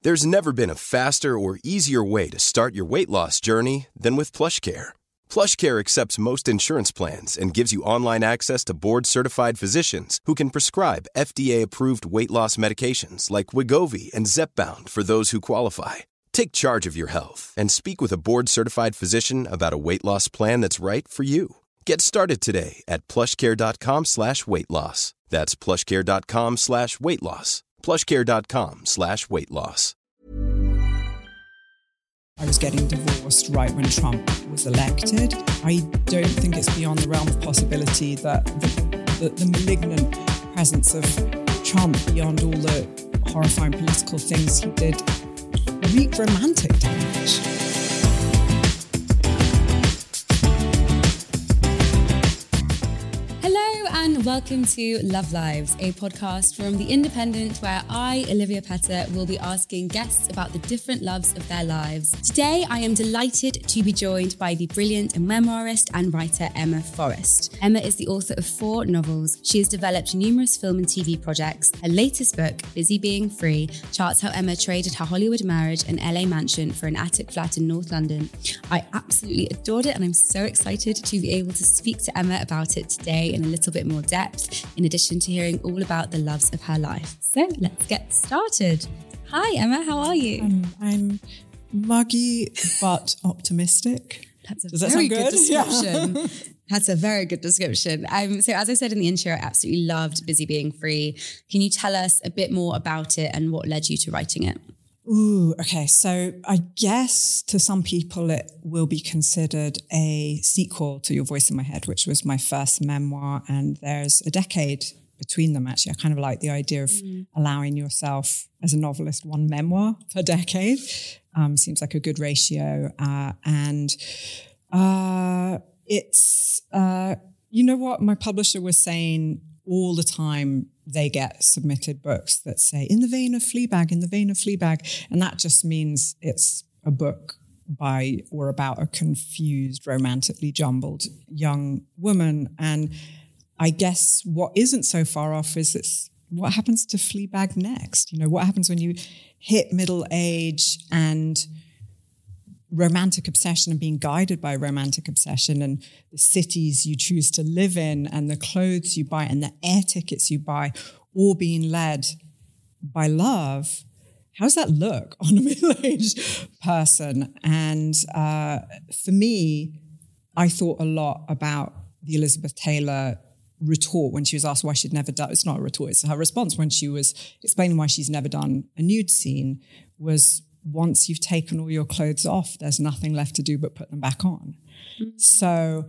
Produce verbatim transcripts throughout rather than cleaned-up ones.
There's never been a faster or easier way to start your weight loss journey than with PlushCare. PlushCare accepts most insurance plans and gives you online access to board-certified physicians who can prescribe F D A-approved weight loss medications like Wegovy and Zepbound for those who qualify. Take charge of your health and speak with a board-certified physician about a weight loss plan that's right for you. Get started today at plushcare.com slash weight loss. That's plushcare.com slash weight loss. plushcare.com slash weight loss. I was getting divorced right when Trump was elected. I don't think it's beyond the realm of possibility that the, the, the malignant presence of Trump, beyond all the horrifying political things he did, wreaked romantic damage. And welcome to Love Lives, a podcast from The Independent where I, Olivia Petter, will be asking guests about the different loves of their lives. Today, I am delighted to be joined by the brilliant memoirist and writer Emma Forrest. Emma is the author of four novels. She has developed numerous film and T V projects. Her latest book, Busy Being Free, charts how Emma traded her Hollywood marriage and L A mansion for an attic flat in North London. I absolutely adored it and I'm so excited to be able to speak to Emma about it today in a little bit more depth, in addition to hearing all about the loves of her life. So let's get started. Hi Emma, how are you? Um, I'm muggy but optimistic. That's a Does that very sound good? good description. Yeah. That's a very good description. Um, so as I said in the intro, I absolutely loved Busy Being Free. Can you tell us a bit more about it and what led you to writing it? Ooh, okay. So I guess to some people it will be considered a sequel to Your Voice in My Head, which was my first memoir. And there's a decade between them, actually. I kind of like the idea of mm. allowing yourself as a novelist one memoir per decade. Um, seems like a good ratio. Uh, and uh, it's, uh, you know what? My publisher was saying all the time, they get submitted books that say, in the vein of Fleabag, in the vein of Fleabag. And that just means it's a book by or about a confused, romantically jumbled young woman. And I guess what isn't so far off is it's what happens to Fleabag next? You know, what happens when you hit middle age and romantic obsession and being guided by romantic obsession and the cities you choose to live in and the clothes you buy and the air tickets you buy, all being led by love. How does that look on a middle-aged person? And uh, for me, I thought a lot about the Elizabeth Taylor retort when she was asked why she'd never done, it's not a retort, it's her response when she was explaining why she's never done a nude scene was, once you've taken all your clothes off, there's nothing left to do but put them back on. Mm-hmm. So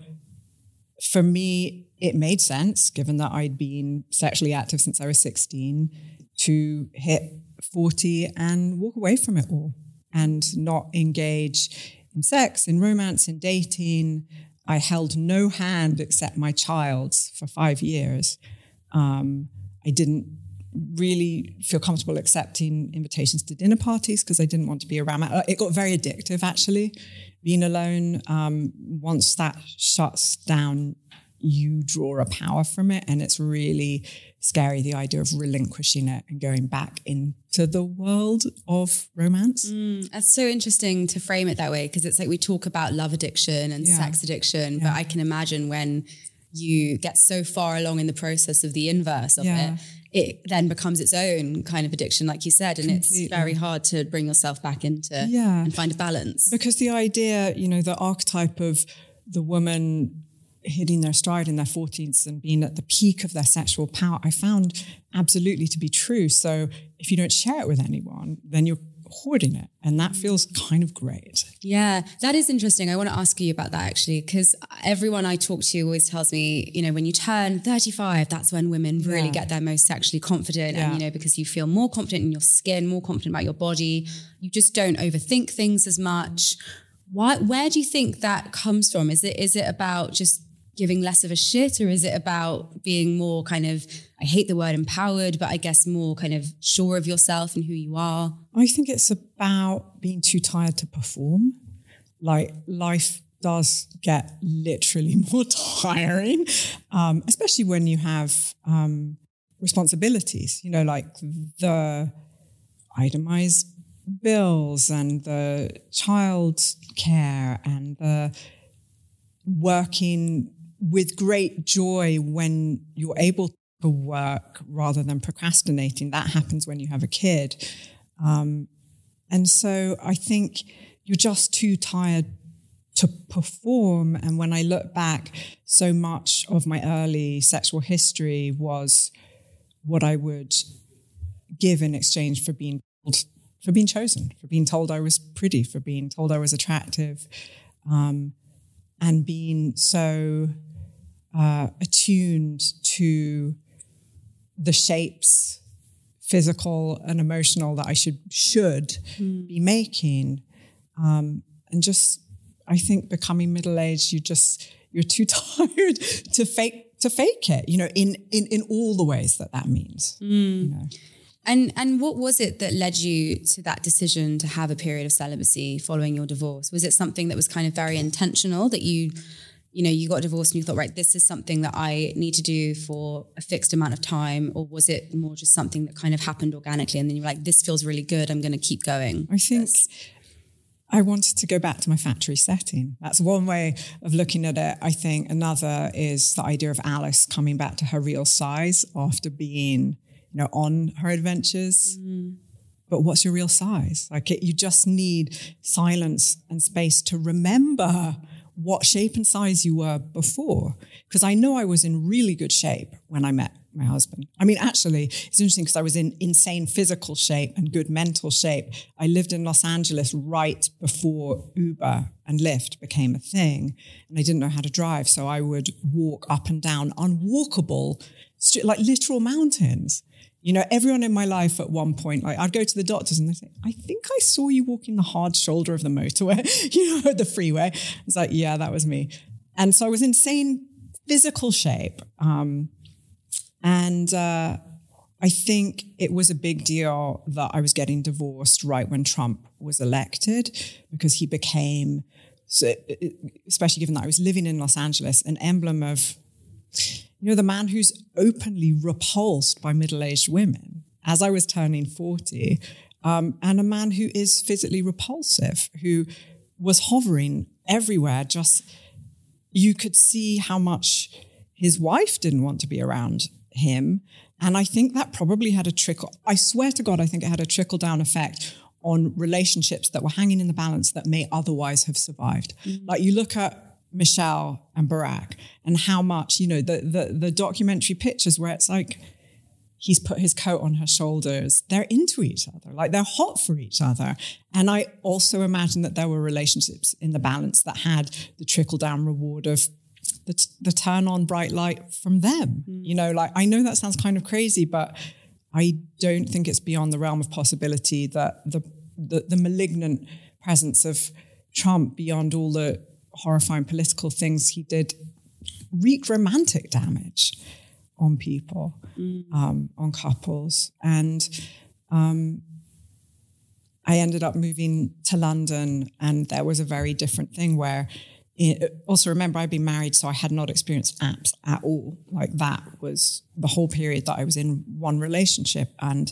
for me, it made sense, given that I'd been sexually active since I was sixteen, to hit forty and walk away from it all and not engage in sex, in romance, in dating. I held no hand except my child's for five years. Um, I didn't really feel comfortable accepting invitations to dinner parties because I didn't want to be around. It got very addictive, actually, being alone. Um, once that shuts down, you draw a power from it, and it's really scary, the idea of relinquishing it and going back into the world of romance. Mm, that's so interesting to frame it that way, because it's like we talk about love addiction and yeah. sex addiction, yeah. but I can imagine when you get so far along in the process of the inverse of yeah. it, it then becomes its own kind of addiction, like you said, and Completely. It's very hard to bring yourself back into yeah. and find a balance. Because the idea, you know, the archetype of the woman hitting their stride in their forties and being at the peak of their sexual power, I found absolutely to be true. So if you don't share it with anyone, then you're hoarding it. And that feels kind of great. Yeah, that is interesting. I want to ask you about that actually, because everyone I talk to always tells me, you know, when you turn thirty-five, that's when women really yeah. get their most sexually confident. Yeah. And, you know, because you feel more confident in your skin, more confident about your body. You just don't overthink things as much. Why, where do you think that comes from? Is it is it about just giving less of a shit, or is it about being more kind of, I hate the word empowered, but I guess more kind of sure of yourself and who you are? I think it's about being too tired to perform. Like, life does get literally more tiring, um, especially when you have um, responsibilities, you know, like the itemized bills and the child care and the working with great joy when you're able to work rather than procrastinating. That happens when you have a kid. Um, and so I think you're just too tired to perform. And when I look back, so much of my early sexual history was what I would give in exchange for being told, for being chosen, for being told I was pretty, for being told I was attractive, um, and being so uh, attuned to the shapes, physical and emotional, that I should should mm. be making, um, and just I think becoming middle aged, you just you're too tired to fake to fake it, you know, in in in all the ways that that means. Mm. You know. And and what was it that led you to that decision to have a period of celibacy following your divorce? Was it something that was kind of very intentional, that you, you know, you got divorced and you thought, right, this is something that I need to do for a fixed amount of time? Or was it more just something that kind of happened organically and then you were like, this feels really good, I'm going to keep going? I think this. I wanted to go back to my factory setting. That's one way of looking at it. I think another is the idea of Alice coming back to her real size after being, you know, on her adventures. Mm. But what's your real size? Like it, you just need silence and space to remember what shape and size you were before. Because I know I was in really good shape when I met my husband. I mean, actually, it's interesting because I was in insane physical shape and good mental shape. I lived in Los Angeles right before Uber and Lyft became a thing. And I didn't know how to drive. So I would walk up and down unwalkable, like literal mountains. You know, everyone in my life at one point, like I'd go to the doctors and they'd say, I think I saw you walking the hard shoulder of the motorway, you know, the freeway. I was like, yeah, that was me. And so I was in insane physical shape. Um, and uh, I think it was a big deal that I was getting divorced right when Trump was elected, because he became, so, especially given that I was living in Los Angeles, an emblem of, you know, the man who's openly repulsed by middle-aged women as I was turning forty, um, and a man who is physically repulsive, who was hovering everywhere. Just, you could see how much his wife didn't want to be around him. And I think that probably had a trickle, I swear to God, I think it had a trickle-down effect on relationships that were hanging in the balance that may otherwise have survived. Mm-hmm. Like you look at Michelle and Barack and how much, you know, the, the the documentary pictures where it's like he's put his coat on her shoulders, they're into each other, like they're hot for each other. And I also imagine that there were relationships in the balance that had the trickle down reward of the, the turn on bright light from them. Mm. You know, like I know that sounds kind of crazy, but I don't think it's beyond the realm of possibility that the the, the malignant presence of Trump, beyond all the horrifying political things he did, wreaked romantic damage on people, mm. um, on couples. And um, I ended up moving to London, and there was a very different thing where, it, also remember I'd been married, so I had not experienced apps at all. Like that was the whole period that I was in one relationship. And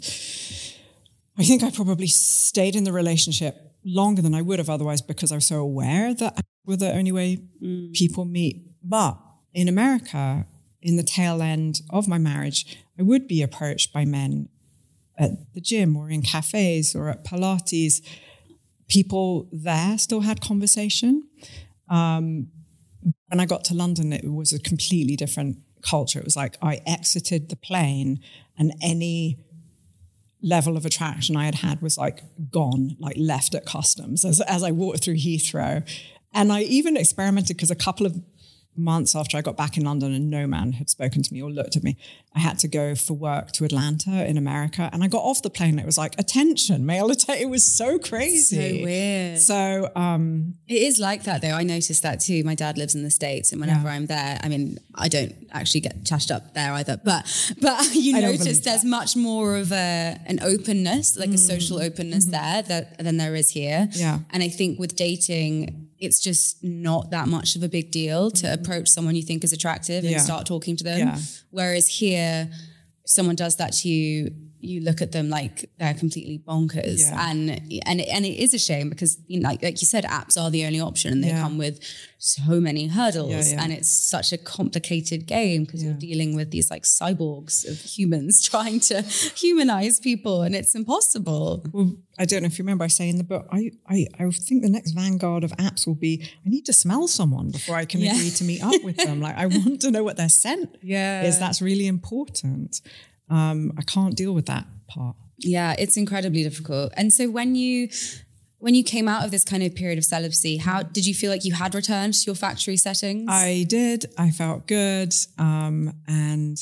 I think I probably stayed in the relationship longer than I would have otherwise, because I was so aware that were the only way mm. people meet. But in America, in the tail end of my marriage, I would be approached by men at the gym or in cafes or at Pilates. People there still had conversation. Um, when I got to London, it was a completely different culture. It was like I exited the plane and any level of attraction I had had was like gone, like left at customs as, as I walked through Heathrow. And I even experimented because a couple of months after I got back in London and no man had spoken to me or looked at me, I had to go for work to Atlanta in America. And I got off the plane. It was like, attention, male attention. It was so crazy. So weird. So um, it is like that though. I noticed that too. My dad lives in the States, and whenever yeah. I'm there, I mean, I don't actually get chatted up there either, but but you notice there's that. much more of a an openness, like mm. a social openness mm-hmm. there that, than there is here. Yeah. And I think with dating, it's just not that much of a big deal to mm-hmm. approach someone you think is attractive and yeah. start talking to them. Yeah. Whereas here, if someone does that to you, you look at them like they're completely bonkers. Yeah. And and it, and it is a shame because, you know, like, like you said, apps are the only option and they Yeah. come with so many hurdles. Yeah, yeah. And it's such a complicated game because Yeah. you're dealing with these like cyborgs of humans trying to humanize people, and it's impossible. Well, I don't know if you remember I say in the book, I, I, I think the next vanguard of apps will be, I need to smell someone before I can Yeah. agree to meet up with them. Like, I want to know what their scent Yeah. is. That's really important. Um, I can't deal with that part. Yeah, it's incredibly difficult. And so when you when you came out of this kind of period of celibacy, how did you feel like you had returned to your factory settings? I did. I felt good. Um, and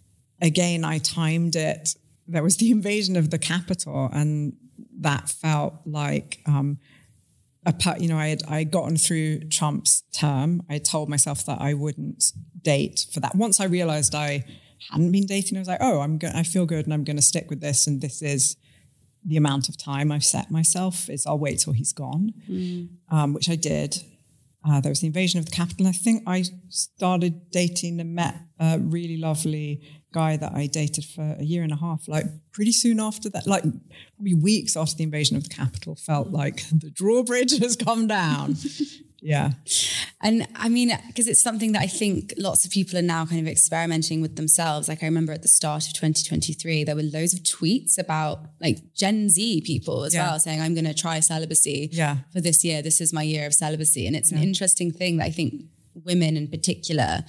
again, I timed it. There was the invasion of the Capitol, and that felt like um, a part, you know, I had I had gotten through Trump's term. I told myself that I wouldn't date for that. Once I realized I hadn't been dating, I was like, oh, I'm go- I feel good and I'm going to stick with this. And this is the amount of time I've set myself is I'll wait till he's gone, mm. um, which I did. Uh, there was the invasion of the Capitol. I think I started dating and met a really lovely guy that I dated for a year and a half, like pretty soon after that, like probably weeks after the invasion of the Capitol, felt like the drawbridge has come down. Yeah. And I mean, because it's something that I think lots of people are now kind of experimenting with themselves. Like I remember at the start of twenty twenty-three, there were loads of tweets about like Gen Z people as Yeah. well saying, I'm going to try celibacy Yeah. for this year. This is my year of celibacy. And it's Yeah. an interesting thing that I think women in particular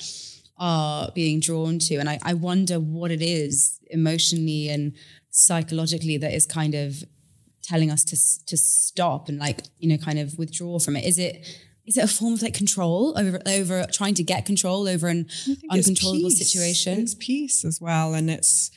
are being drawn to. And I, I wonder what it is emotionally and psychologically that is kind of telling us to to stop and like, you know, kind of withdraw from it. Is it Is it a form of like control over over trying to get control over an uncontrollable it's situation? It's peace as well. And it's,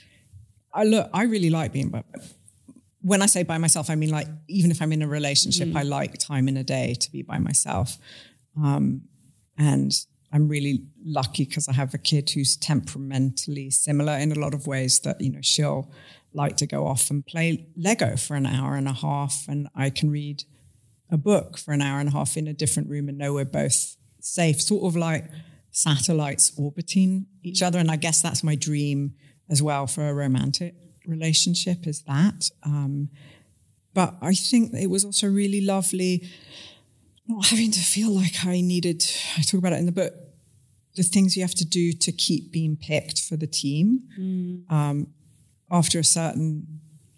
I look, I really like being by, when I say by myself, I mean like, even if I'm in a relationship, mm. I like time in a day to be by myself. Um, and I'm really lucky because I have a kid who's temperamentally similar in a lot of ways that, you know, she'll like to go off and play Lego for an hour and a half and I can read a book for an hour and a half in a different room and know we're both safe, sort of like satellites orbiting each other. And I guess that's my dream as well for a romantic relationship, is that. Um, but I think it was also really lovely not having to feel like I needed, I talk about it in the book, the things you have to do to keep being picked for the team mm. um, after a certain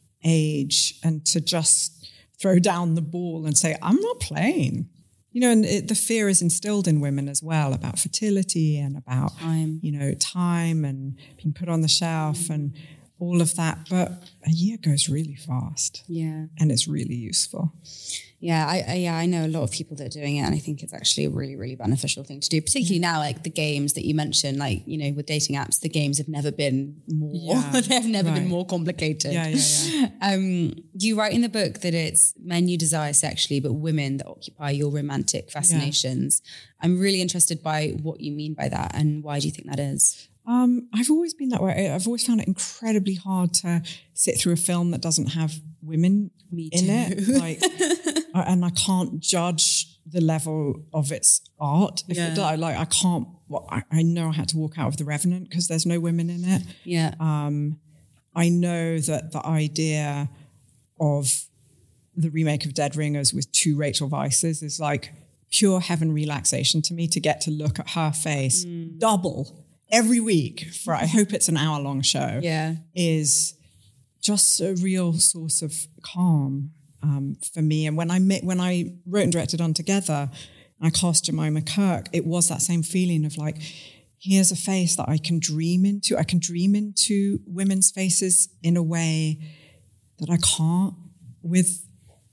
age, and to just throw down the ball and say, I'm not playing. You know, and it, the fear is instilled in women as well about fertility and about, time. you know, time and being put on the shelf mm. and all of that. But a year goes really fast. Yeah. And it's really useful. Yeah, I, I yeah, I know a lot of people that are doing it, and I think it's actually a really, really beneficial thing to do, particularly now, like the games that you mentioned, like, you know, with dating apps, the games have never been more, yeah, they've never right. been more complicated. Yeah, yeah, yeah. Um, you write in the book that it's men you desire sexually, but women that occupy your romantic fascinations. Yeah. I'm really interested by what you mean by that, and why do you think that is? Um, I've always been that way. I've always found it incredibly hard to sit through a film that doesn't have women Me in too. it. Like, and I can't judge the level of its art. If yeah. it does, like, I can't. Well, I, I know I had to walk out of The Revenant because there's no women in it. Yeah. Um, I know that the idea of the remake of Dead Ringers with two Rachel Weisz's is like pure heaven relaxation to me, to get to look at her face mm. double every week for, I hope it's an hour long show, yeah, is just a real source of calm um, for me. And when I met, when I wrote and directed On Together, I cast Jemima Kirk, it was that same feeling of like, here's a face that I can dream into. I can dream into women's faces in a way that I can't with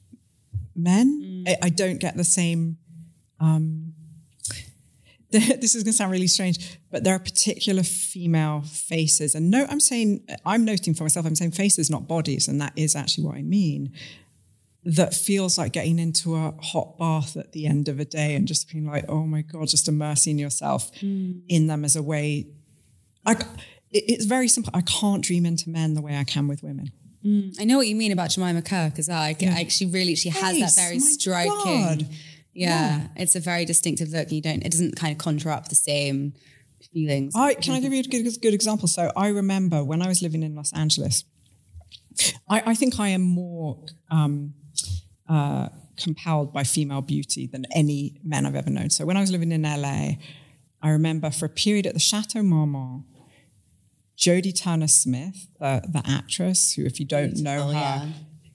men. Mm. I, I don't get the same... Um, this is going to sound really strange, but there are particular female faces. And no, I'm saying, I'm noting for myself, I'm saying faces, not bodies. And that is actually what I mean. That feels like getting into a hot bath at the end of a day and just being like, oh my God, just immersing yourself mm. in them as a way. I, it, it's very simple. I can't dream into men the way I can with women. Mm. I know what you mean about Jemima Kirk as well. I, yeah. I, she really, she has Face, that very my striking... God. Yeah, yeah, it's a very distinctive look. You don't, it doesn't kind of conjure up the same feelings. I, can I give you a good, good example? So I remember when I was living in Los Angeles, I, I think I am more um, uh, compelled by female beauty than any men I've ever known. So when I was living in L A, I remember for a period at the Chateau Marmont, Jodie Turner-Smith, the, the actress, who if you don't know oh, her, yeah.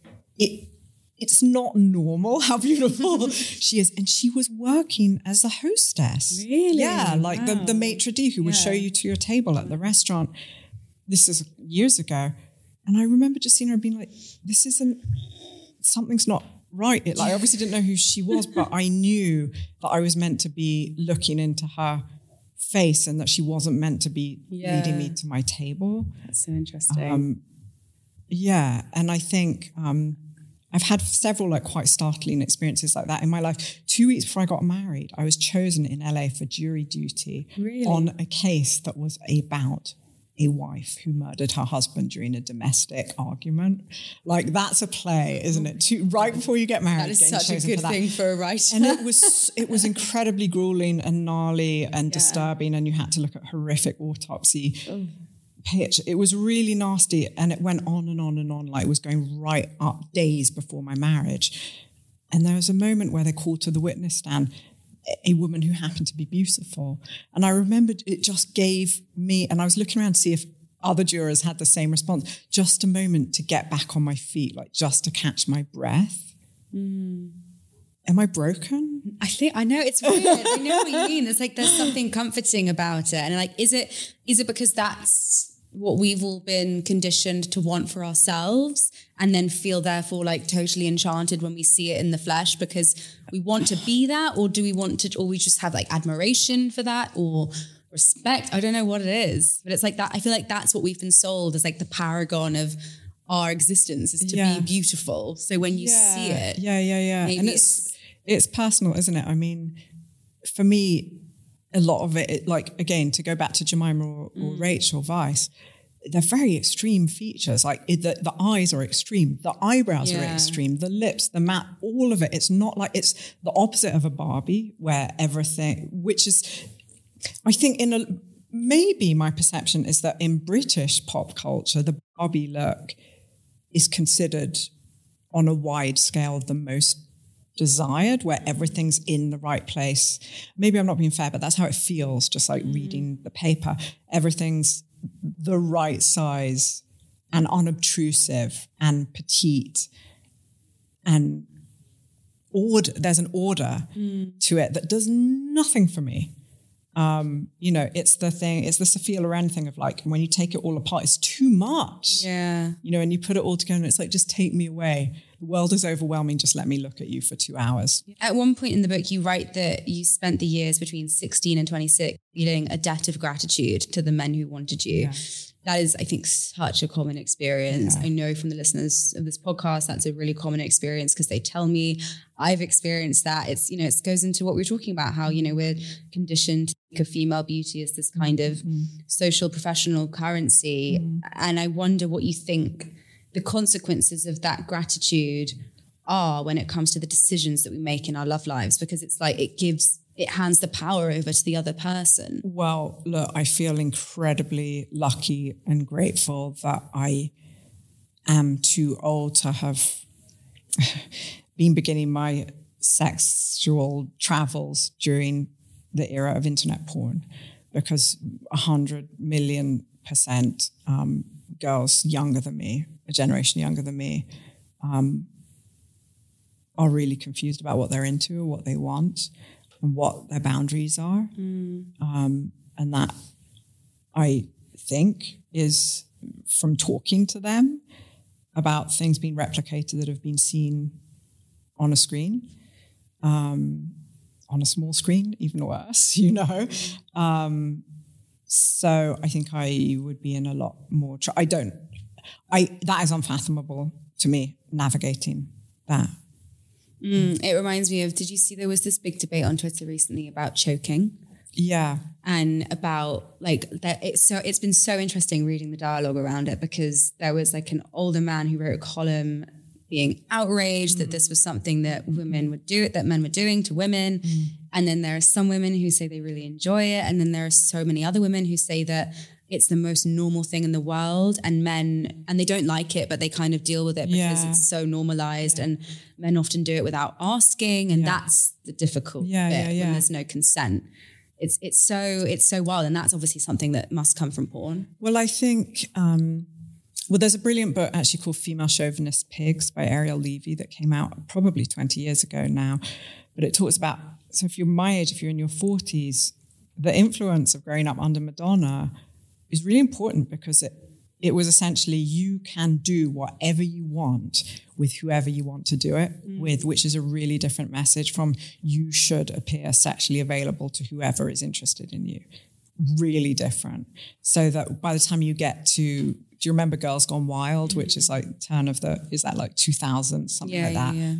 it it's not normal how beautiful she is. And she was working as a hostess. Really? Yeah, like wow. the, the maitre d' who would yeah. show you to your table at the restaurant. This is years ago. And I remember just seeing her being like, this isn't, something's not right. It, like, I obviously didn't know who she was, but I knew that I was meant to be looking into her face and that she wasn't meant to be yeah. leading me to my table. That's so interesting. Um, yeah, and I think um, I've had several like quite startling experiences like that in my life. Two weeks before I got married, I was chosen in L A for jury duty really? on a case that was about a wife who murdered her husband during a domestic argument. Like, that's a play, isn't it? To, right before you get married, that is such a good for thing for a writer. And it was it was incredibly grueling and gnarly and yeah. disturbing, and you had to look at horrific autopsy oh. pitch. It was really nasty, and it went on and on and on, like it was going right up days before my marriage. And there was a moment where they called to the witness stand a woman who happened to be beautiful. And I remembered it just gave me, and I was looking around to see if other jurors had the same response, just a moment to get back on my feet, like just to catch my breath. Mm. Am I broken? I think, I know, it's weird. I know what you mean. It's like there's something comforting about it. And like, is it is it because that's what we've all been conditioned to want for ourselves and then feel therefore like totally enchanted when we see it in the flesh because we want to be that? Or do we want to, or we just have like admiration for that or respect? I don't know what it is, but it's like that. I feel like that's what we've been sold as like the paragon of our existence is to yeah. be beautiful. So when you yeah. see it. Yeah, yeah, yeah. And it's, it's personal, isn't it? I mean, for me, a lot of it, it, like, again, to go back to Jemima or, or mm. Rachel Weisz, they're very extreme features. Like it, the, the eyes are extreme, the eyebrows yeah. are extreme, the lips, the mouth, all of it. It's not like, it's the opposite of a Barbie where everything, which is, I think in a, maybe my perception is that in British pop culture, the Barbie look is considered on a wide scale the most desired, where everything's in the right place. Maybe I'm not being fair, but that's how it feels, just like mm. reading the paper. Everything's the right size and unobtrusive and petite and order. There's an order mm. to it that does nothing for me. Um, you know, it's the thing, it's the Sophia Loren thing of like, when you take it all apart, it's too much. Yeah. You know, and you put it all together and it's like, just take me away. The world is overwhelming. Just let me look at you for two hours. At one point in the book, you write that you spent the years between sixteen and twenty-six feeling a debt of gratitude to the men who wanted you. Yeah. That is, I think, such a common experience. Yeah. I know from the listeners of this podcast, that's a really common experience because they tell me I've experienced that. It's, you know, it goes into what we were talking about, how, you know, we're conditioned to think of female beauty as this kind of mm. social professional currency. Mm. And I wonder what you think the consequences of that gratitude are when it comes to the decisions that we make in our love lives, because it's like it gives, it hands the power over to the other person. Well, look, I feel incredibly lucky and grateful that I am too old to have been beginning my sexual travels during the era of internet porn, because a hundred million percent um, girls younger than me, a generation younger than me, um, are really confused about what they're into, what they want, and what their boundaries are. Mm. Um, and that, I think, is from talking to them about things being replicated that have been seen on a screen, um, on a small screen, even worse, you know. Um, so I think I would be in a lot more, tr- I don't, I that is unfathomable to me, navigating that. Mm, it reminds me of, did you see there was this big debate on Twitter recently about choking? Yeah. And about like that, it's so it's been so interesting reading the dialogue around it, because there was like an older man who wrote a column being outraged mm. that this was something that women would do, that men were doing to women. Mm. And then there are some women who say they really enjoy it. And then there are so many other women who say that it's the most normal thing in the world, and men, and they don't like it, but they kind of deal with it because yeah. it's so normalized, yeah. and men often do it without asking, and yeah. that's the difficult yeah, bit yeah, yeah. when there's no consent. It's it's so it's so wild, and that's obviously something that must come from porn. Well, I think um, well, there's a brilliant book actually called Female Chauvinist Pigs by Ariel Levy that came out probably twenty years ago now, but it talks about, so if you're my age, if you're in your forties, the influence of growing up under Madonna is really important because it it was essentially you can do whatever you want with whoever you want to do it mm. with, which is a really different message from you should appear sexually available to whoever is interested in you. Really different. So that by the time you get to, do you remember Girls Gone Wild, mm. which is like turn of the, is that like two thousand, something yeah, like that? Yeah, yeah.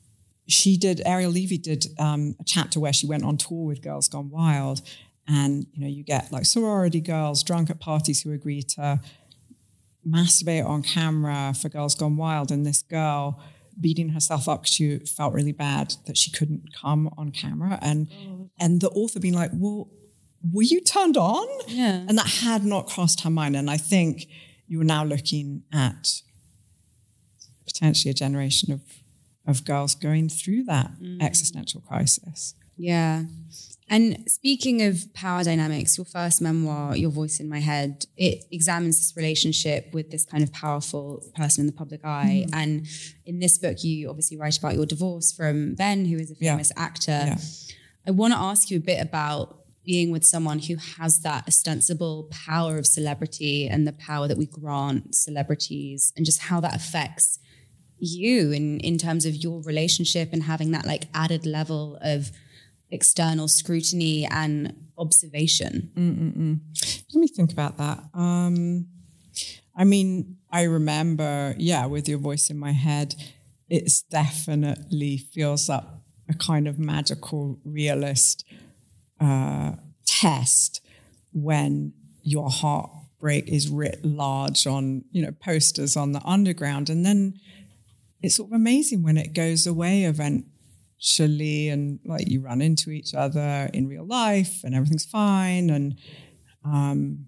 She did, Ariel Levy did um, a chapter where she went on tour with Girls Gone Wild. And, you know, you get like sorority girls drunk at parties who agree to masturbate on camera for Girls Gone Wild. And this girl beating herself up because she felt really bad that she couldn't come on camera. And oh. and the author being like, well, were you turned on? Yeah. And that had not crossed her mind. And I think you're now looking at potentially a generation of, of girls going through that mm. existential crisis. Yeah. And speaking of power dynamics, your first memoir, Your Voice in My Head, it examines this relationship with this kind of powerful person in the public eye. Mm. And in this book, you obviously write about your divorce from Ben, who is a famous yeah. actor. Yeah. I want to ask you a bit about being with someone who has that ostensible power of celebrity and the power that we grant celebrities, and just how that affects you in, in terms of your relationship and having that like added level of external scrutiny and observation. Mm-mm-mm. Let me think about that. Um, I mean, I remember, yeah, with Your Voice in My Head, it's definitely feels like a kind of magical realist uh, test when your heartbreak is writ large on, you know, posters on the underground. And then it's sort of amazing when it goes away eventually, and like you run into each other in real life and everything's fine, and um,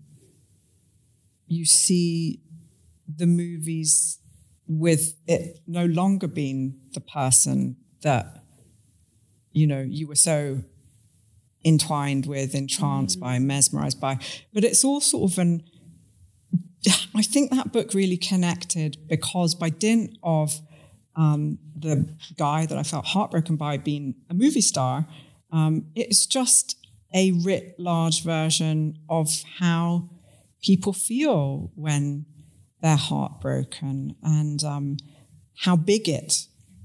you see the movies with it no longer being the person that, you know, you were so entwined with, entranced mm. by, mesmerized by. But it's all sort of an, I think that book really connected because by dint of Um, the guy that I felt heartbroken by being a movie star, um, it's just a writ large version of how people feel when they're heartbroken, and um, how big it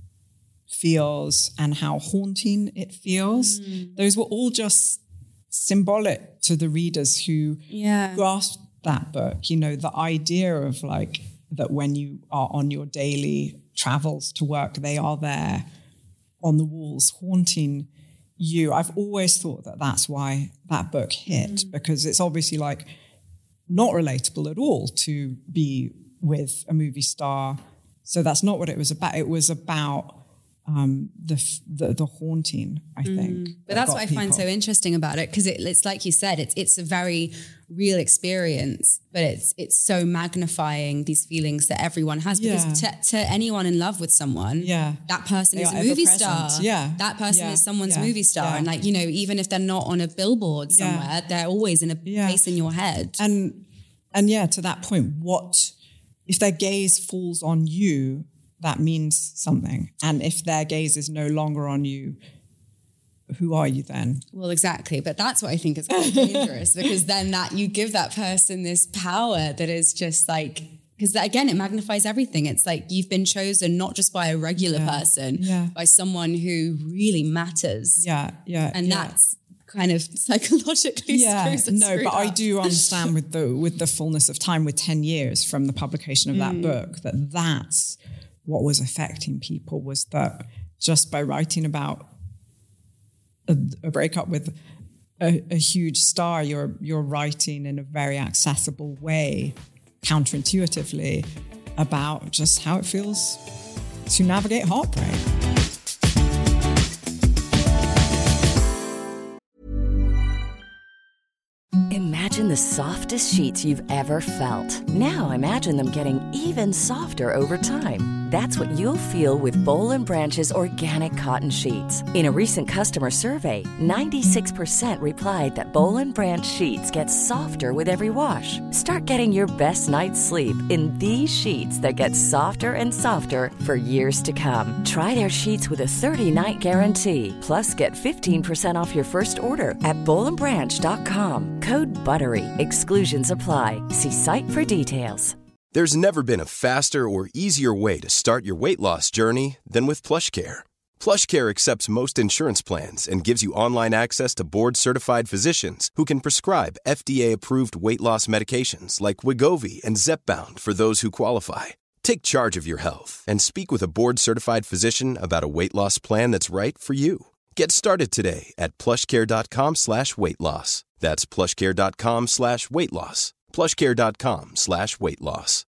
feels and how haunting it feels. Mm. Those were all just symbolic to the readers who yeah. grasped that book. You know, the idea of like that when you are on your daily travels to work, they are there on the walls haunting you. I've always thought that that's why that book hit, mm. because it's obviously like not relatable at all to be with a movie star. So that's not what it was about. It was about um, the, the the haunting, I think. Mm. But that's what I people. find so interesting about it, because it, it's like you said, it's it's a very real experience, but it's it's so magnifying these feelings that everyone has, because yeah. to, to anyone in love with someone, yeah. that person they is a movie star. Yeah. That person yeah. is someone's yeah. movie star. Yeah. And like, you know, even if they're not on a billboard somewhere, yeah. they're always in a yeah. place in your head. And and yeah, to that point, what if their gaze falls on you, that means something. And if their gaze is no longer on you, who are you then? Well, exactly. But that's what I think is kind of dangerous, because then that you give that person this power that is just like, because again, it magnifies everything. It's like you've been chosen not just by a regular yeah. person, yeah. by someone who really matters. Yeah, yeah. And yeah. that's kind of psychologically yeah, screws no, but up. I do understand with the with the fullness of time, with ten years from the publication of that mm. book, that that's what was affecting people, was that just by writing about a, a breakup with a, a huge star, you're you're writing in a very accessible way, counterintuitively, about just how it feels to navigate heartbreak. Imagine the the softest sheets you've ever felt. Now imagine them getting even softer over time. That's what you'll feel with Boll and Branch's organic cotton sheets. In a recent customer survey, ninety-six percent replied that Boll and Branch sheets get softer with every wash. Start getting your best night's sleep in these sheets that get softer and softer for years to come. Try their sheets with a thirty-night guarantee. Plus, get fifteen percent off your first order at boll and branch dot com. Code BUTTERY. Exclusions apply. See site for details. There's never been a faster or easier way to start your weight loss journey than with PlushCare. PlushCare accepts most insurance plans and gives you online access to board-certified physicians who can prescribe F D A-approved weight loss medications like Wegovy and Zepbound for those who qualify. Take charge of your health and speak with a board-certified physician about a weight loss plan that's right for you. Get started today at plushcare.com slash weight loss. That's plushcare.com slash weight loss. plushcare.com slash weight loss.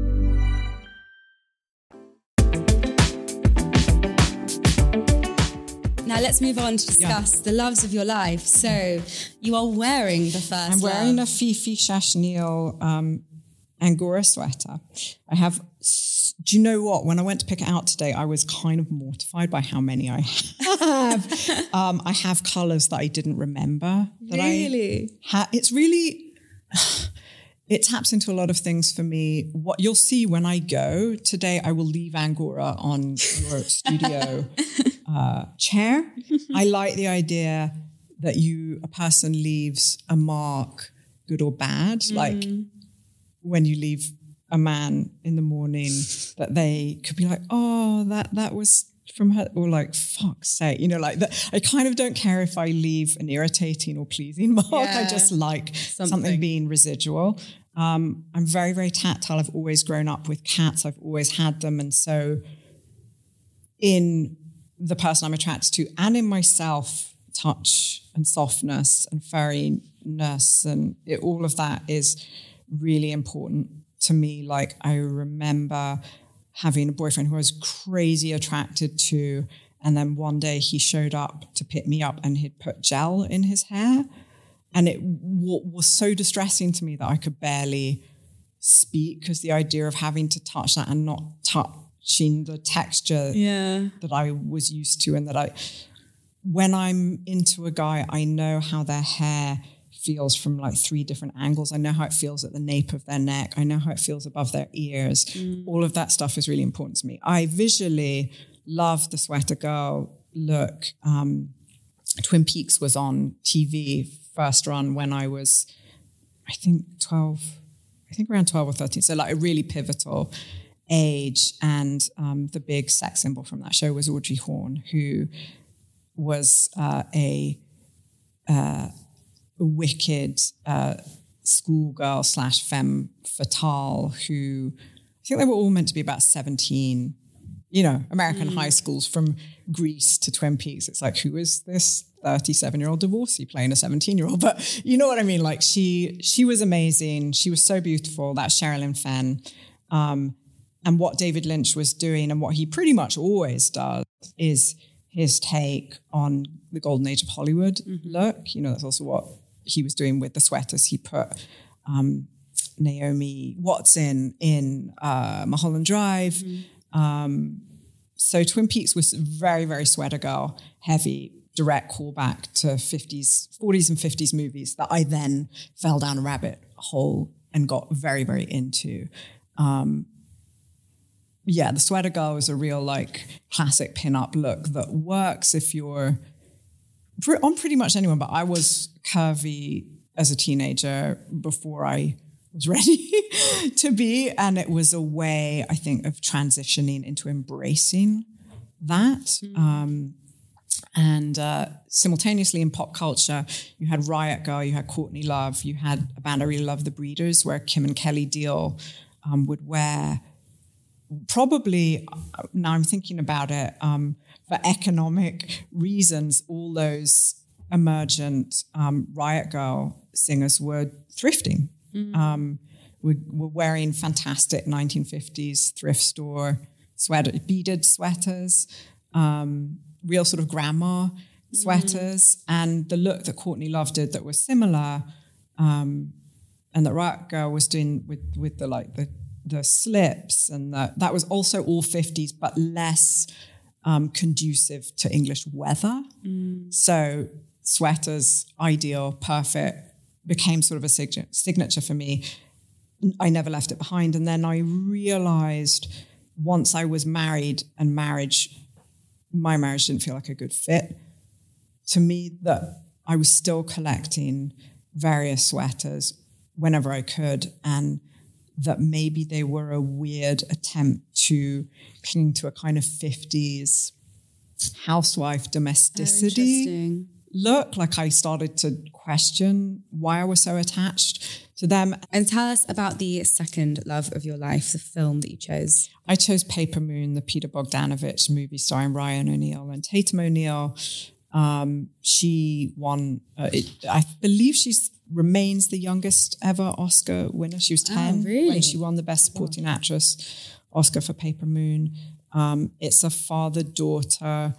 Now let's move on to discuss yeah. the loves of your life. So you are wearing the first I'm wearing love. a Fifi Chachenil um, Angora sweater. I have, do you know what? When I went to pick it out today, I was kind of mortified by how many I have. um, I have colours that I didn't remember. That really? I ha- it's really... It taps into a lot of things for me. What you'll see when I go today, I will leave Angora on your studio uh, chair. I like the idea that you, a person leaves a mark, good or bad. Mm. Like when you leave a man in the morning, that they could be like, oh, that that was from her, or like, fuck's sake, you know, like that. I kind of don't care if I leave an irritating or pleasing mark. Yeah, I just like something, something being residual. Um, I'm very, very tactile. I've always grown up with cats. I've always had them. And so in the person I'm attracted to and in myself, touch and softness and furriness and it, all of that is really important to me. Like I remember having a boyfriend who I was crazy attracted to. And then one day he showed up to pick me up and he'd put gel in his hair. And it w- was so distressing to me that I could barely speak because the idea of having to touch that and not touching the texture yeah. that I was used to and that I, when I'm into a guy, I know how their hair feels from like three different angles. I know how it feels at the nape of their neck. I know how it feels above their ears. Mm. All of that stuff is really important to me. I visually love the sweater girl look. Um, Twin Peaks was on T V first run when I was, I think twelve, I think around twelve or thirteen. So like a really pivotal age. And um, the big sex symbol from that show was Audrey Horne, who was uh, a, uh, a wicked uh, schoolgirl slash femme fatale who, I think they were all meant to be about seventeen, you know, American mm. high schools from Greece to Twin Peaks. It's like, who is this thirty-seven-year-old divorcee playing a seventeen-year-old? But you know what I mean? Like she she was amazing. She was so beautiful. That's Sherilyn Fenn. Um, and what David Lynch was doing and what he pretty much always does is his take on the golden age of Hollywood mm-hmm. look. You know, that's also what he was doing with the sweaters. He put um, Naomi Watson in uh, Mulholland Drive. Mm-hmm. Um, so Twin Peaks was very, very sweater girl heavy, direct callback to fifties, forties and fifties movies that I then fell down a rabbit hole and got very, very into. Um, yeah, the sweater girl is a real like classic pin-up look that works if you're on pretty much anyone, but I was curvy as a teenager before I was ready to be. And it was a way, I think, of transitioning into embracing that. Mm. Um, and uh, simultaneously in pop culture, you had Riot Girl, you had Courtney Love, you had a band I really love, The Breeders, where Kim and Kelly Deal um, would wear probably, now I'm thinking about it, um, for economic reasons, all those emergent um, Riot Girl singers were thrifting. Mm. Um, were, were wearing fantastic nineteen fifties thrift store sweater, beaded sweaters, um, real sort of grandma sweaters. Mm. And the look that Courtney Love did that was similar um, and that Riot Girl was doing with with the like the the slips, and the, that was also all fifties, but less um, conducive to English weather. Mm. So sweaters, ideal, perfect, became sort of a sig- signature for me. I never left it behind. And then I realized once I was married, and marriage, my marriage didn't feel like a good fit, to me, that I was still collecting various sweaters whenever I could, and that maybe they were a weird attempt to cling to a kind of fifties housewife domesticity look. Like I started to question why I was so attached to them. And tell us about the second love of your life, the film that you chose. I chose Paper Moon, the Peter Bogdanovich movie starring Ryan O'Neal and Tatum O'Neal. Um, she won, uh, it, I believe she's remains the youngest ever Oscar winner. She was ten oh, really? when she won the Best Supporting Actress Oscar for Paper Moon. Um, it's a father-daughter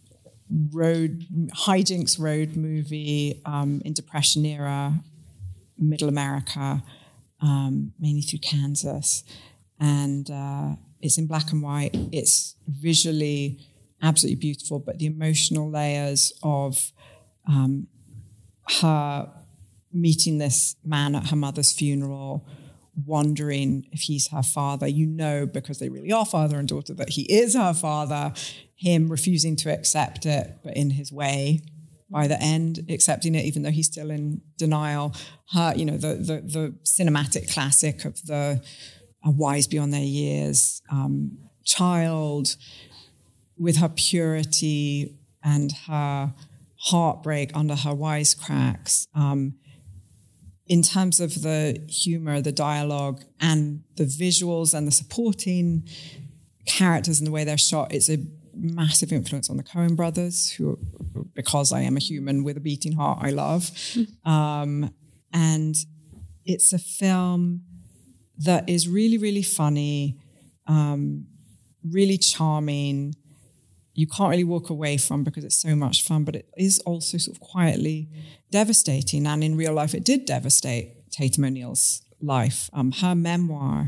road, hijinks road movie um, in Depression era, Middle America, um, mainly through Kansas. And uh, it's in black and white. It's visually absolutely beautiful, but the emotional layers of um, her meeting this man at her mother's funeral, wondering if he's her father. You know, because they really are father and daughter, that he is her father, him refusing to accept it, but in his way, by the end, accepting it, even though he's still in denial. Her, you know, the the, the cinematic classic of the uh, wise beyond their years, um, child with her purity and her heartbreak under her wisecracks. Um, in terms of the humor, the dialogue, and the visuals and the supporting characters and the way they're shot, it's a massive influence on the Coen brothers, who, because I am a human with a beating heart, I love. Um, and it's a film that is really, really funny, um, really charming. You can't really walk away from because it's so much fun, but it is also sort of quietly devastating. And in real life, it did devastate Tatum O'Neal's life. Um, her memoir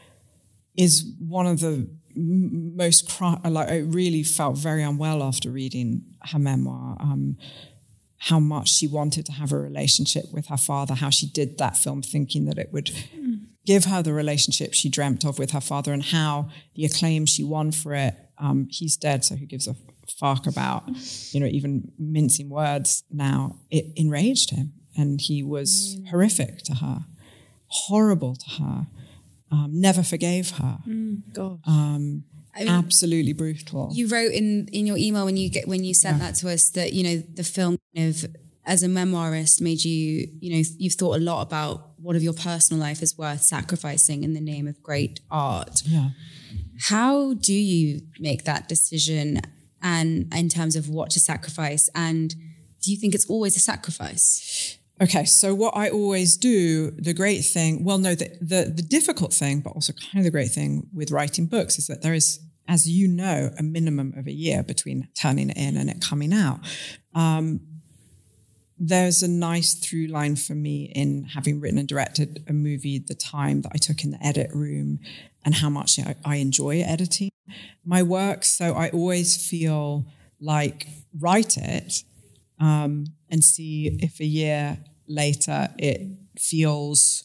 is one of the m- most, cry- like, I really felt very unwell after reading her memoir. Um, how much she wanted to have a relationship with her father, how she did that film thinking that it would mm. give her the relationship she dreamt of with her father, and how the acclaim she won for it, um, he's dead, so who gives a fuck about, you know, even mincing words now, it enraged him. And he was mm. horrific to her, horrible to her, um, never forgave her. Mm, gosh. Um, I mean, absolutely brutal. You wrote in, in your email when you get when you sent yeah. that to us that, you know, the film kind of, as a memoirist, made you, you know, you've thought a lot about what of your personal life is worth sacrificing in the name of great art. Yeah. How do you make that decision, and in terms of what to sacrifice? And do you think it's always a sacrifice? Okay, so what I always do, the great thing, well, no, the, the, the difficult thing, but also kind of the great thing with writing books is that there is, as you know, a minimum of a year between turning it in and it coming out. Um, there's a nice through line for me in having written and directed a movie, the time that I took in the edit room and how much I, I enjoy editing my work. So I always feel like write it um, and see if a year later it feels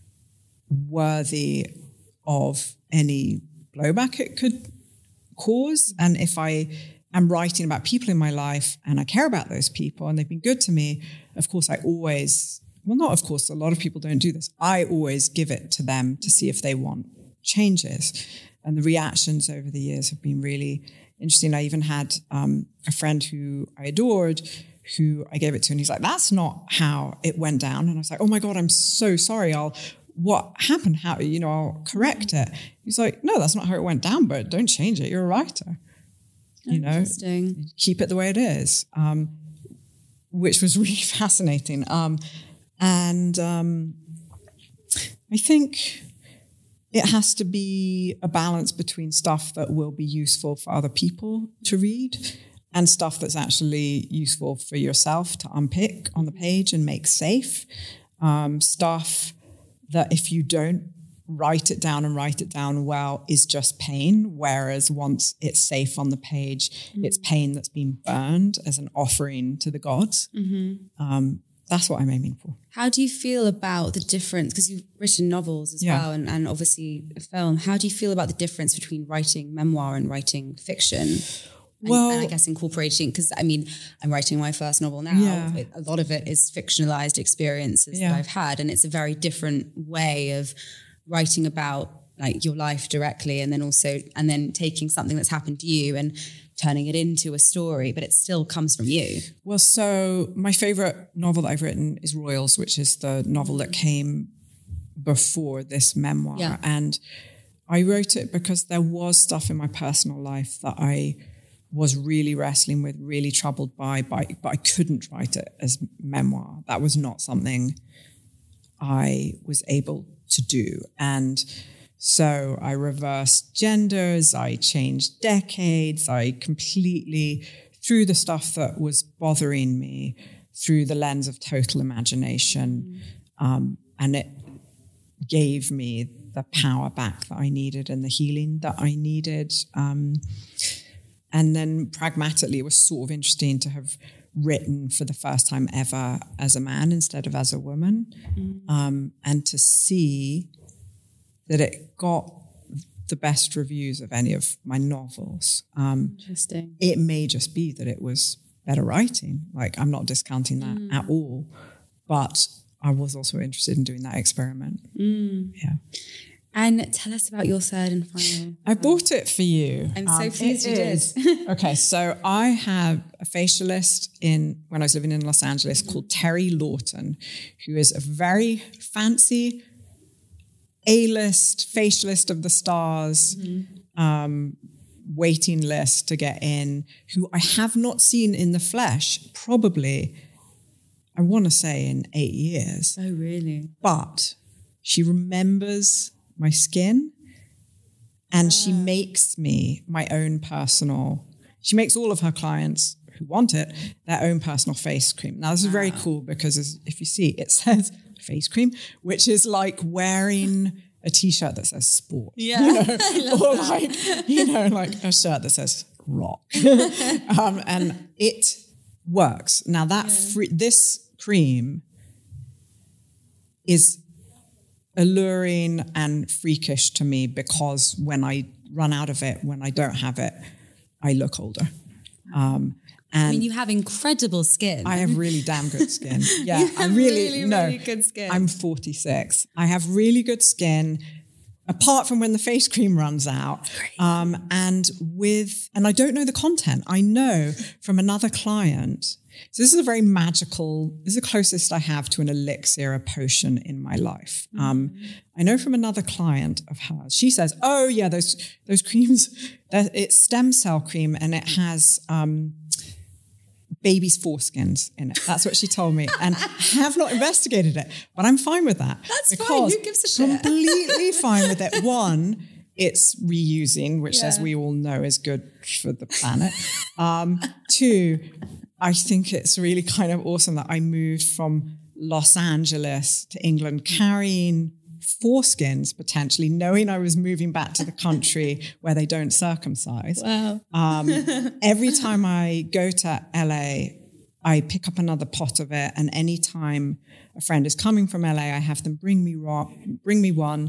worthy of any blowback it could cause. And if I am writing about people in my life and I care about those people and they've been good to me, of course I always, well, not of course, a lot of people don't do this. I always give it to them to see if they want changes. And the reactions over the years have been really interesting. I even had um, a friend who I adored who I gave it to, and he's like, that's not how it went down. And I was like, oh my God, I'm so sorry. I'll, what happened? How, you know, I'll correct it. He's like, no, that's not how it went down, but don't change it. You're a writer. You know, keep it the way it is, um, which was really fascinating. Um, and um, I think it has to be a balance between stuff that will be useful for other people to read and stuff that's actually useful for yourself to unpick on the page and make safe. Um, stuff that if you don't write it down and write it down well is just pain. Whereas once it's safe on the page, mm-hmm. it's pain that's been burned as an offering to the gods. Mm-hmm. Um, that's what I'm aiming for. How do you feel about the difference? Because you've written novels as yeah. well and, and obviously a film. How do you feel about the difference between writing memoir and writing fiction? And, well, and I guess incorporating, because I mean, I'm writing my first novel now. Yeah. It, a lot of it is fictionalized experiences yeah. that I've had. And it's a very different way of writing about like your life directly, and then also, and then taking something that's happened to you and turning it into a story, but it still comes from you. Well, so my favorite novel that I've written is Royals, which is the novel that came before this memoir. Yeah. And I wrote it because there was stuff in my personal life that I was really wrestling with, really troubled by, by but I couldn't write it as memoir. That was not something I was able to do. And so I reversed genders, I changed decades, I completely threw the stuff that was bothering me through the lens of total imagination. Mm. Um, and it gave me the power back that I needed and the healing that I needed. Um, and then pragmatically, it was sort of interesting to have written for the first time ever as a man instead of as a woman. Mm. Um, and to see that it got the best reviews of any of my novels. Um, Interesting. It may just be that it was better writing. Like, I'm not discounting that mm. at all. But I was also interested in doing that experiment. Mm. Yeah. And tell us about your third and final. I bought it for you. I'm so um, pleased you did. Okay, so I have a facialist in when I was living in Los Angeles mm-hmm. called Terry Lawton, who is a very fancy A-list facialist of the stars, mm-hmm. um, waiting list to get in, who I have not seen in the flesh, probably, I want to say in eight years. Oh, really? But she remembers my skin, and ah. she makes me my own personal, she makes all of her clients who want it their own personal face cream. Now, this is very cool because as, if you see, it says face cream, which is like wearing a t-shirt that says sport. Yeah. You know? Or that. like, you know, like a shirt that says rock. um, and it works. Now that yeah. free, this cream is alluring and freakish to me because when I run out of it, when I don't have it, I look older. Um, and I mean, you have incredible skin. I have really damn good skin. Yeah, you have I really, really, no, really good skin. I'm forty-six. I have really good skin, apart from when the face cream runs out. Um, and with, and I don't know the content. I know from another client. So this is a very magical, this is the closest I have to an elixir, a potion in my life. Mm-hmm. Um, I know from another client of hers, she says, oh yeah, those those creams, it's stem cell cream and it has um, baby's foreskins in it. That's what she told me. And I have not investigated it, but I'm fine with that. That's fine, who gives a shit? Completely fine with it. One, it's reusing, which yeah. as we all know is good for the planet. Um, two, I think it's really kind of awesome that I moved from Los Angeles to England carrying foreskins, potentially, knowing I was moving back to the country where they don't circumcise. Wow. Um, every time I go to L A, I pick up another pot of it, and anytime a friend is coming from L A, I have them bring me, ro- bring me one.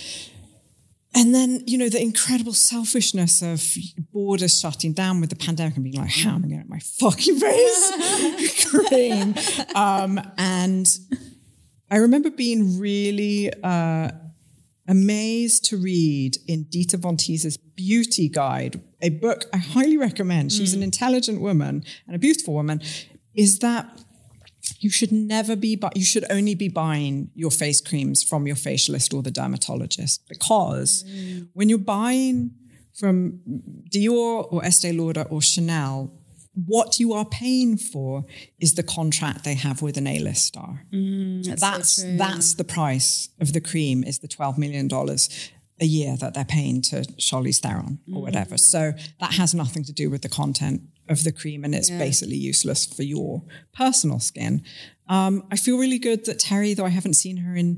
And then, you know, the incredible selfishness of borders shutting down with the pandemic and being like, how am I going to get my fucking face cream? Um, and I remember being really uh, amazed to read in Dita Von Teese's Beauty Guide, a book I highly recommend. She's mm. an intelligent woman and a beautiful woman, is that you should never be, but you should only be buying your face creams from your facialist or the dermatologist, because mm. when you're buying from Dior or Estee Lauder or Chanel, what you are paying for is the contract they have with an A-list star. Mm, that's that's, so that's the price of the cream, is the twelve million dollars a year that they're paying to Charlize Theron or mm. whatever. So that has nothing to do with the content of the cream, and it's yeah. basically useless for your personal skin. Um, I feel really good that Terry, though I haven't seen her in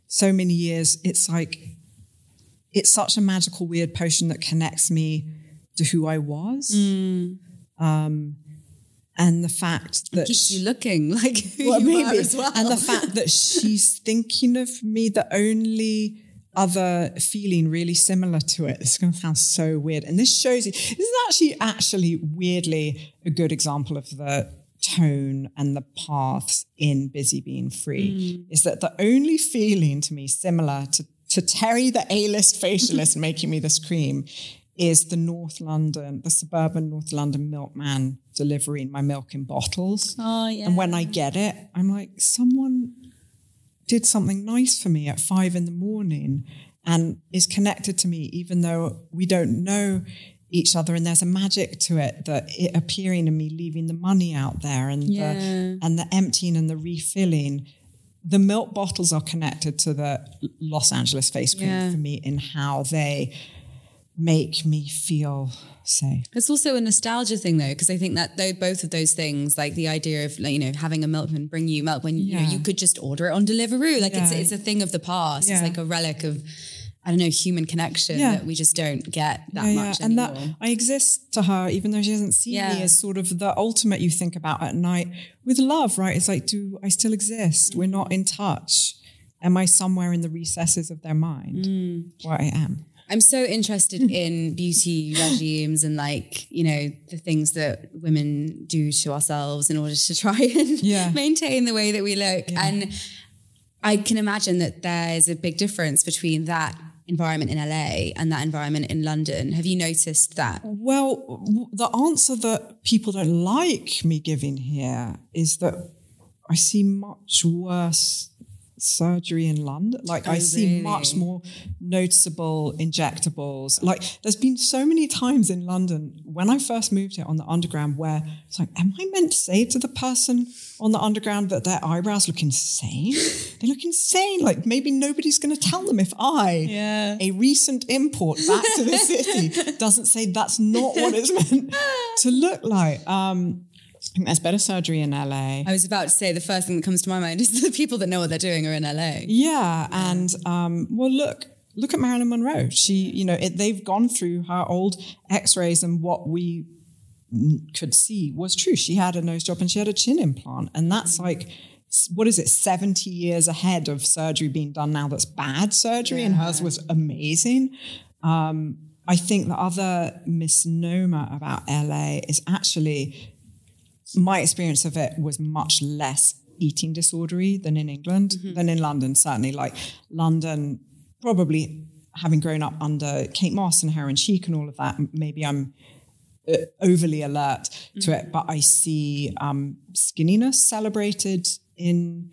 so many years, it's like, it's such a magical, weird potion that connects me to who I was. Mm. Um, and the fact that... It keeps you looking like who well, you maybe. are as well. And the fact that she's thinking of me, the only other feeling really similar to it. This is going to sound so weird. And this shows you, this is actually, actually weirdly a good example of the tone and the paths in Busy Being Free, mm. is that the only feeling to me similar to, to Terry, the A-list facialist making me this cream, is the North London, the suburban North London milkman delivering my milk in bottles. Oh, yeah. And when I get it, I'm like, someone did something nice for me at five in the morning and is connected to me, even though we don't know each other. And there's a magic to it, that it appearing and me leaving the money out there and yeah. the and the emptying and the refilling. The milk bottles are connected to the Los Angeles face cream yeah. for me in how they make me feel safe. It's also a nostalgia thing though, because I think that though both of those things, like the idea of, like, you know, having a milkman bring you milk when yeah. you know you could just order it on Deliveroo, like yeah. it's it's a thing of the past. Yeah. It's like a relic of, I don't know, human connection yeah. that we just don't get that yeah, much yeah. anymore. And that I exist to her, even though she hasn't seen yeah. me, as sort of the ultimate you think about at night with love, right? It's like, do I still exist? Mm. We're not in touch. Am I somewhere in the recesses of their mind? Mm. Well, I am. I'm so interested in beauty regimes and, like, you know, the things that women do to ourselves in order to try and yeah. maintain the way that we look. Yeah. And I can imagine that there's a big difference between that environment in L A and that environment in London. Have you noticed that? Well, the answer that people don't like me giving here is that I see much worse surgery in London. Like, oh, I see really? much more noticeable injectables. Like, there's been so many times in London when I first moved here on the Underground where it's like, am I meant to say to the person on the Underground that their eyebrows look insane? They look insane. Like, maybe nobody's going to tell them if I, yeah. a recent import back to the city, doesn't say that's not what it's meant to look like. Um, I think there's better surgery in L A. I was about to say the first thing that comes to my mind is the people that know what they're doing are in L A. Yeah, and um, well, look, look at Marilyn Monroe. She, you know, it, they've gone through her old X-rays, and what we could see was true. She had a nose job and she had a chin implant, and that's like, what is it, seventy years ahead of surgery being done now that's bad surgery, yeah. and hers was amazing. Um, I think the other misnomer about L A is actually, my experience of it was much less eating disordery than in England, mm-hmm. than in London, certainly. Like, London, probably having grown up under Kate Moss and Heroin Chic and all of that, maybe I'm uh, overly alert mm-hmm. to it, but I see um, skinniness celebrated in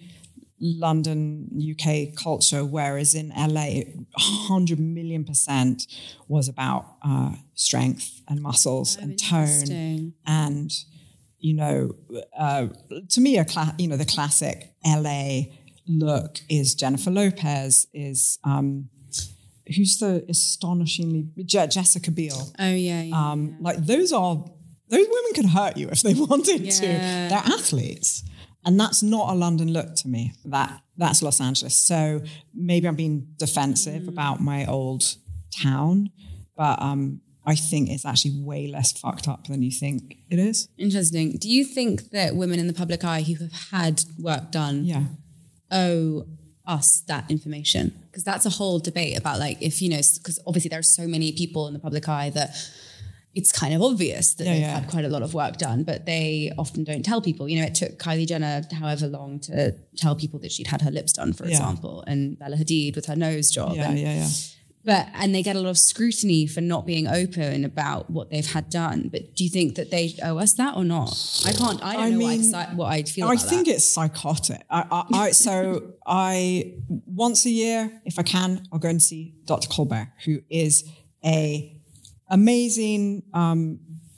London, U K culture, whereas in L A, one hundred million percent was about uh, strength and muscles oh, and tone and... You know, uh, to me, a cla- you know, the classic L A look is Jennifer Lopez, is um, who's the astonishingly Je- Jessica Biel. Oh yeah, yeah, um, yeah. Like those are those women could hurt you if they wanted yeah. to. They're athletes, and that's not a London look to me. That that's Los Angeles. So maybe I'm being defensive mm. about my old town, but. Um, I think it's actually way less fucked up than you think it is. Interesting. Do you think that women in the public eye who have had work done yeah. owe us that information? Because that's a whole debate about, like, if, you know, because obviously there are so many people in the public eye that it's kind of obvious that yeah, they've yeah. had quite a lot of work done, but they often don't tell people. You know, it took Kylie Jenner however long to tell people that she'd had her lips done, for yeah. example, and Bella Hadid with her nose job. Yeah, and, yeah, yeah. But, and they get a lot of scrutiny for not being open about what they've had done. But do you think that they owe us that or not? I can't, I don't I know mean, what, I, what I'd feel I about think that. It's psychotic. I, I, I so I, once a year, if I can, I'll go and see Doctor Colbert, who is a amazing um,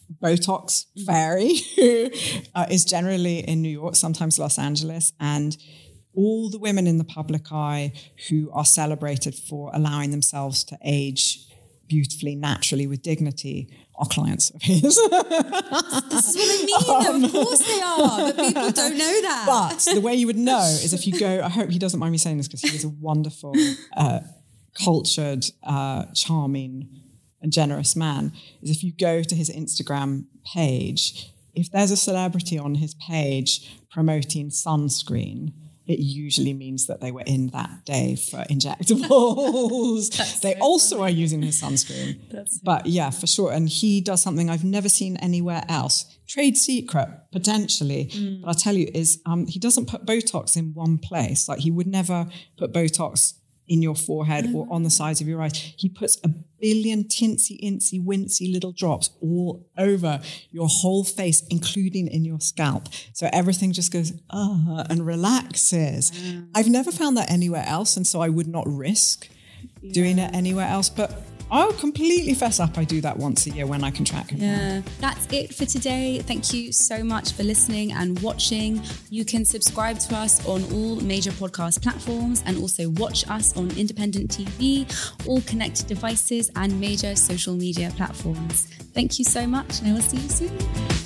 Botox fairy who uh, is generally in New York, sometimes Los Angeles, and all the women in the public eye who are celebrated for allowing themselves to age beautifully, naturally, with dignity, are clients of his. This is what I mean. Um, of course they are, but people don't know that. But the way you would know is if you go, I hope he doesn't mind me saying this because he is a wonderful, uh, cultured, uh, charming and generous man, is if you go to his Instagram page, if there's a celebrity on his page promoting sunscreen, it usually means that they were in that day for injectables. They so also funny. Are using his sunscreen. That's so but funny. Yeah, for sure. And he does something I've never seen anywhere else. Trade secret, potentially. Mm. But I'll tell you, is um, he doesn't put Botox in one place. Like he would never put Botox in your forehead oh. or on the sides of your eyes. He puts a billion tinsy, incy, wincy little drops all over your whole face, including in your scalp. So everything just goes, ah, and relaxes. Yeah. I've never found that anywhere else, and so I would not risk yeah. doing it anywhere else. But I'll completely fess up. I do that once a year when I can track him. Yeah, that's it for today. Thank you so much for listening and watching. You can subscribe to us on all major podcast platforms and also watch us on Independent T V, all connected devices and major social media platforms. Thank you so much, and I will see you soon.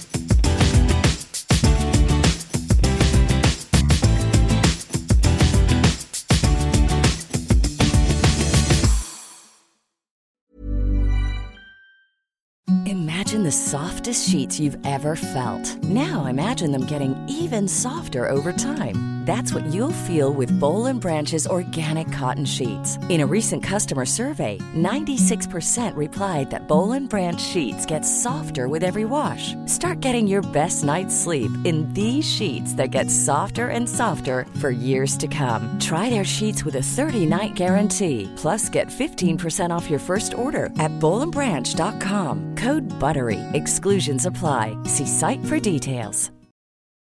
Imagine the softest sheets you've ever felt. Now imagine them getting even softer over time. That's what you'll feel with Boll and Branch's organic cotton sheets. In a recent customer survey, ninety-six percent replied that Boll and Branch sheets get softer with every wash. Start getting your best night's sleep in these sheets that get softer and softer for years to come. Try their sheets with a thirty-night guarantee. Plus, get fifteen percent off your first order at boll and branch dot com. Code BUTTERY. Exclusions apply. See site for details.